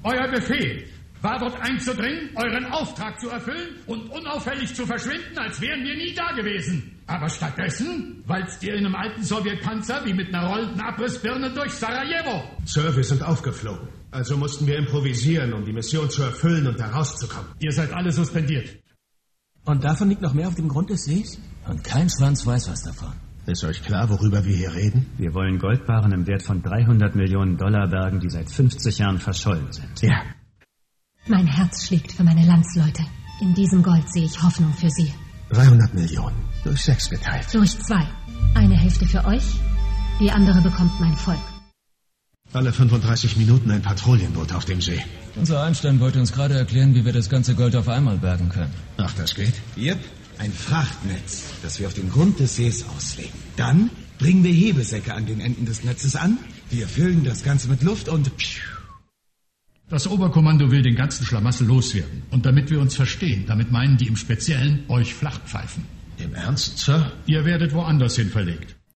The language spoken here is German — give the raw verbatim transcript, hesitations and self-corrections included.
Euer Befehl war dort einzudringen, euren Auftrag zu erfüllen und unauffällig zu verschwinden, als wären wir nie da gewesen. Aber stattdessen walzt ihr in einem alten Sowjetpanzer wie mit einer rollenden Abrissbirne durch Sarajevo. Sir, wir sind aufgeflogen. Also mussten wir improvisieren, um die Mission zu erfüllen und da rauszukommen. Ihr seid alle suspendiert. Und davon liegt noch mehr auf dem Grund des Sees? Und kein Schwanz weiß was davon. Ist euch klar, worüber wir hier reden? Wir wollen Goldbarren im Wert von dreihundert Millionen Dollar bergen, die seit fünfzig Jahren verschollen sind. Ja. Mein Herz schlägt für meine Landsleute. In diesem Gold sehe ich Hoffnung für sie. dreihundert Millionen. Durch sechs geteilt. Durch zwei. Eine Hälfte für euch, die andere bekommt mein Volk. Alle fünfunddreißig Minuten ein Patrouillenboot auf dem See. Unser Einstein wollte uns gerade erklären, wie wir das ganze Gold auf einmal bergen können. Ach, das geht? Yep, ein Frachtnetz, das wir auf den Grund des Sees auslegen. Dann bringen wir Hebesäcke an den Enden des Netzes an. Wir füllen das Ganze mit Luft und... Das Oberkommando will den ganzen Schlamassel loswerden. Und damit wir uns verstehen, damit meinen die im Speziellen euch Flachpfeifen. Im Ernst, Sir? Ihr werdet woanders hin verlegt.